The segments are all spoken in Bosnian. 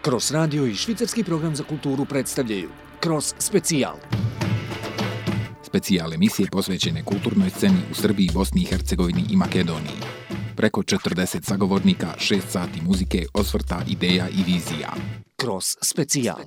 Kroz radio i švicarski program za kulturu predstavljaju Kroz specijal. Specijal emisije posvećene kulturnoj sceni u Srbiji, Bosni i Hercegovini i Makedoniji. Preko 40 sagovornika, 6 sati muzike, osvrta, ideja i vizija. Kroz specijal.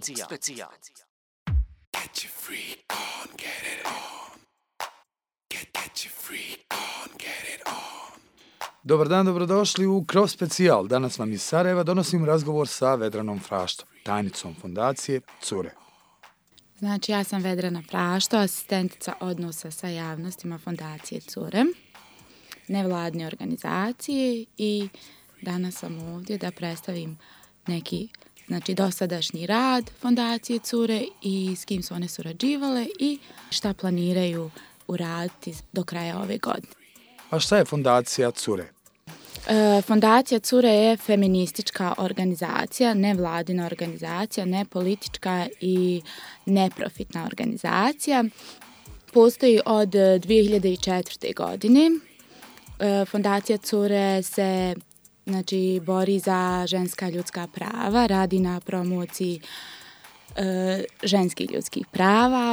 Dobar dan, dobrodošli u Kroz specijal. Danas vam iz Sarajeva donosim razgovor sa Vedranom Fraštom, tajnicom fondacije Cure. Znači, ja sam Vedrana Frašto, asistentica odnosa sa javnostima fondacije Cure, nevladne organizacije, i danas sam ovdje da predstavim neki dosadašnji rad fondacije Cure i s kim su one surađivale i šta planiraju uraditi do kraja ove godine. A šta je fondacija Cure? Fondacija Cure je feministička organizacija, nevladina organizacija, nepolitička i neprofitna organizacija. Postoji od 2004. godine. Fondacija Cure se bori za ženska ljudska prava, radi na promociji ženskih ljudskih prava,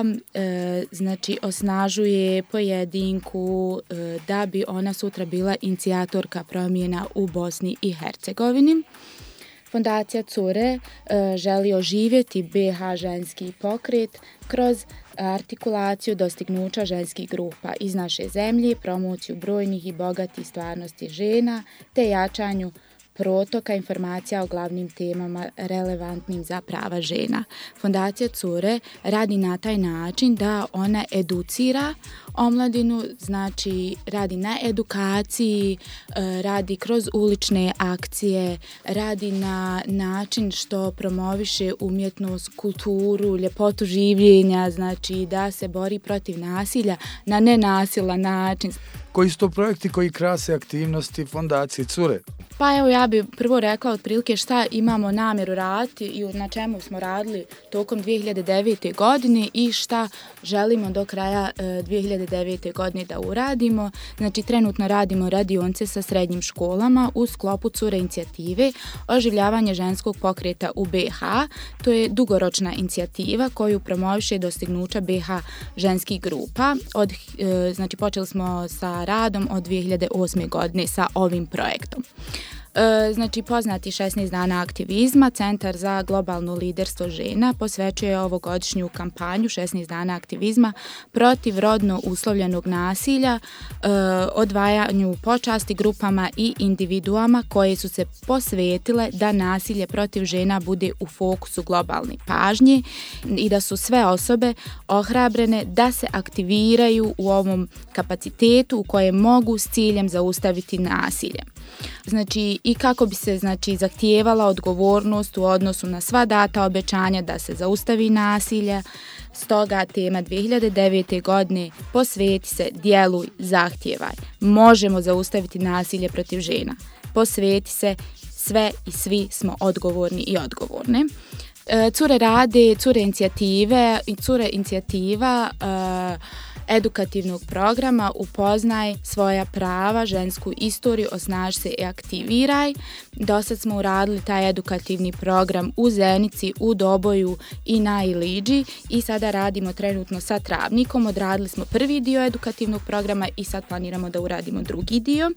osnažuje pojedinku da bi ona sutra bila inicijatorka promjena u Bosni i Hercegovini. Fondacija Cure želi oživjeti BiH ženski pokret kroz artikulaciju dostignuća ženskih grupa iz naše zemlje, promociju brojnih i bogatih stvarnosti žena, te jačanju protoka informacija o glavnim temama relevantnim za prava žena. Fondacija Cure radi na taj način da ona educira omladinu, radi na edukaciji, radi kroz ulične akcije, radi na način što promoviše umjetnost, kulturu, ljepotu življenja, da se bori protiv nasilja na nenasilan način. Koji su to projekti koji krase aktivnosti fondacije Cure? Pa evo, ja bih prvo rekla otprilike šta imamo namjeru raditi i na čemu smo radili tokom 2009. godine i šta želimo do kraja 2009. godine da uradimo. Trenutno radimo radionice sa srednjim školama u sklopu Cure inicijative oživljavanje ženskog pokreta u BiH. To je dugoročna inicijativa koju promoviše dostignuća BiH ženskih grupa. Počeli smo sa radom od 2008. godine sa ovim projektom. Poznati 16 dana aktivizma, Centar za globalno liderstvo žena posvećuje ovogodišnju kampanju 16 dana aktivizma protiv rodno uslovljenog nasilja, odvajanju počasti grupama i individuama koje su se posvetile da nasilje protiv žena bude u fokusu globalne pažnje i da su sve osobe ohrabrene da se aktiviraju u ovom kapacitetu u kojem mogu s ciljem zaustaviti nasilje. I kako bi se zahtijevala odgovornost u odnosu na sva data obećanja da se zaustavi nasilje. Stoga tema 2009. godine posveti se, djeluj, zahtijevaj. Možemo zaustaviti nasilje protiv žena. Posveti se, sve i svi smo odgovorni i odgovorne. Cure rade, Cure inicijativa edukativnog programa Upoznaj svoja prava, žensku istoriju, osnaži se i aktiviraj. Dosad smo uradili taj edukativni program u Zenici, u Doboju i na Iliđi i sada radimo trenutno sa Travnikom. Odradili smo prvi dio edukativnog programa i sad planiramo da uradimo drugi dio.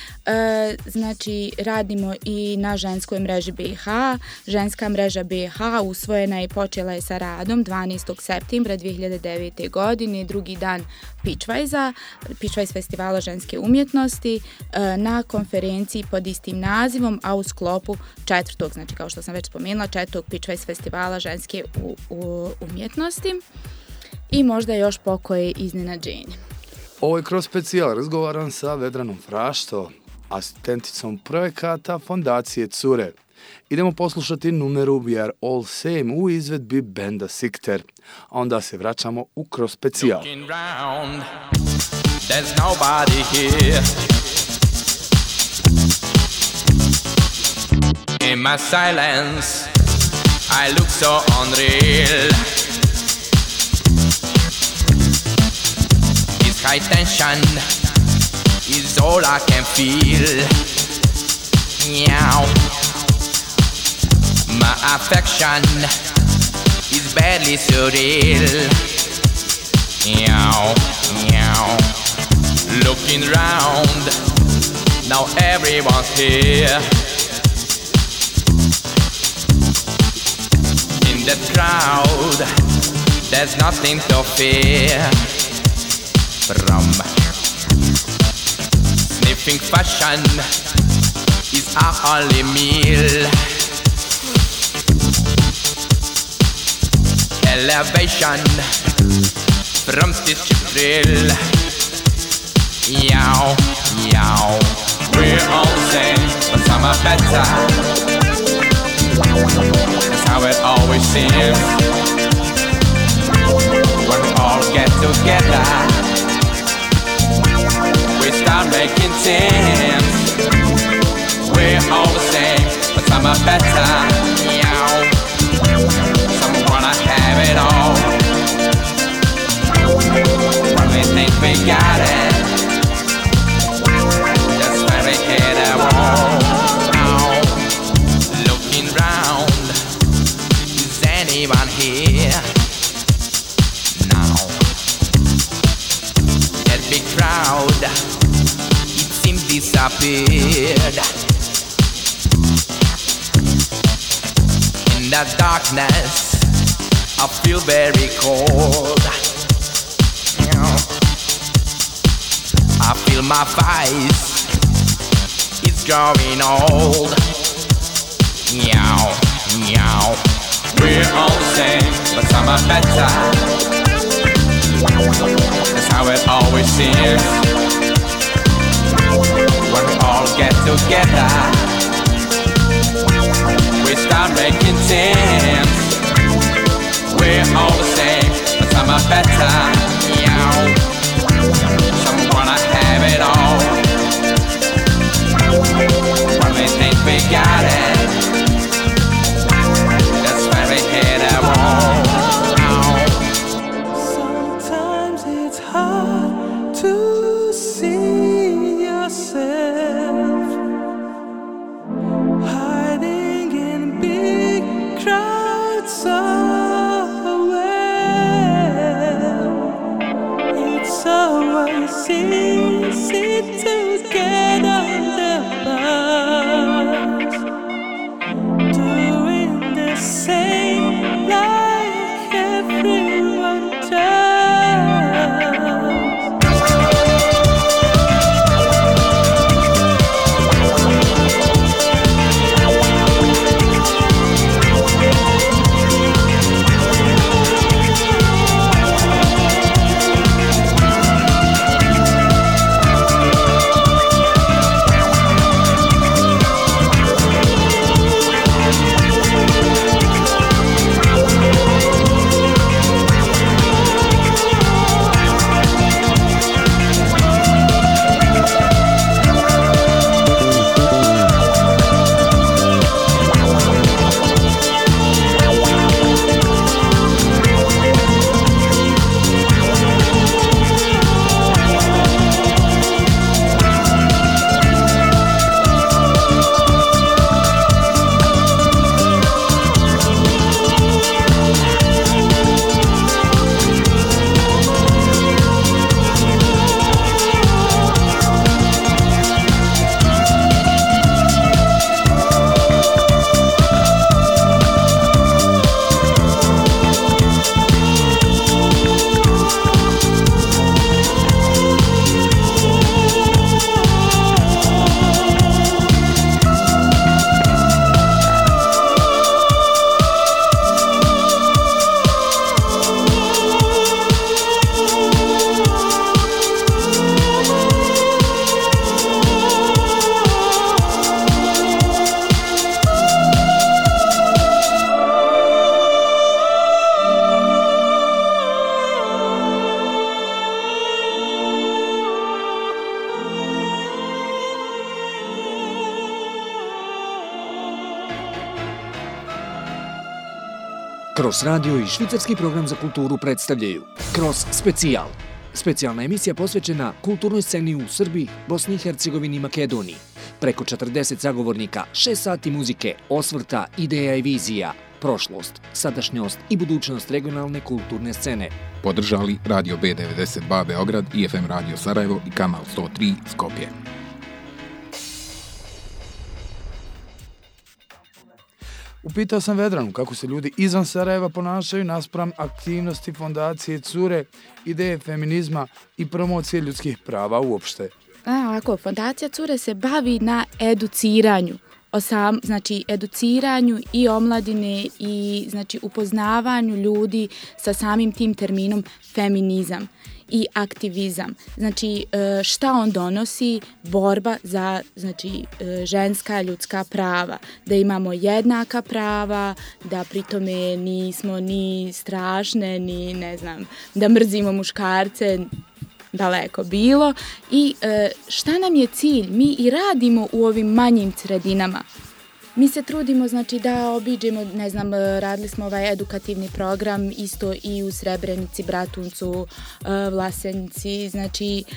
Radimo i na ženskoj mreži BiH. Ženska mreža BiH usvojena i počela je sa radom 12. septembra 2009. godine, drugi dan Pitchwise festivala ženske umjetnosti na konferenciji pod istim nazivom, a u sklopu četvrtog, kao što sam već spomenula, četvrtog Pitchwise festivala ženske umjetnosti i možda još pokoje iznenađenje. Ovo je Kroz specijal, razgovaram sa Vedranom Frašto, asistenticom projekata fondacije Cure. Idemo poslušati numeru We Are All Same u izvedbi benda Sikter, a onda se vraćamo u Kroz specijal. There's nobody here. In my silence, I look so unreal. This high tension is all I can feel. Meow. My affection is badly surreal. Meow, meow. Looking round, now everyone's here. In the crowd, there's nothing to fear. From sniffing fashion is our only meal. Elevation from this thrill. Yow, yow. We're all the same, but some are better. That's how it always seems. When we all get together, we start making teams. We're all the same, but some are better. Yow. Some wanna have it all. When we think we got it, that's when we hit a wall. Now, looking round, is anyone here? Now, that big crowd, it seems disappeared. In the darkness, I feel very cold. I feel my face, it's growing old. Meow, meow. We're all the same, but some are better. That's how it always seems. When we all get together, we start making teams. We're all the same, but some are better. Meow. Some wanna have it all. When we think we got it, that's when we hit a wall. Sometimes it's hard to see yourself hiding in big crowds so well. It's always easy to get on the bus, doing the same like everyone does. Kroz radio i švicarski program za kulturu predstavljaju Kroz specijal. Specijalna emisija posvećena kulturnoj sceni u Srbiji, Bosni i Hercegovini i Makedoniji. Preko 40 zagovornika, 6 sati muzike, osvrta, ideja i vizija, prošlost, sadašnjost i budućnost regionalne kulturne scene. Podržali Radio B92 Beograd i FM Radio Sarajevo i Kanal 103 Skopje. Upitao sam Vedranu kako se ljudi izvan Sarajeva ponašaju naspram aktivnosti fondacije Cure, ideje feminizma i promocije ljudskih prava uopšte. Fondacija Cure se bavi na educiranju. Znači educiranju i omladine i znači upoznavanju ljudi sa samim tim terminom feminizam i aktivizam. Znači šta on donosi? Borba za znači ženska ljudska prava, da imamo jednaka prava, da pritome nismo ni strašne, ni ne znam, da mrzimo muškarce, daleko bilo. I šta nam je cilj? Mi i radimo u ovim manjim sredinama. Mi se trudimo znači da obiđemo, ne znam, radili smo ovaj edukativni program isto i u Srebrenici, Bratuncu, Vlasenici, znači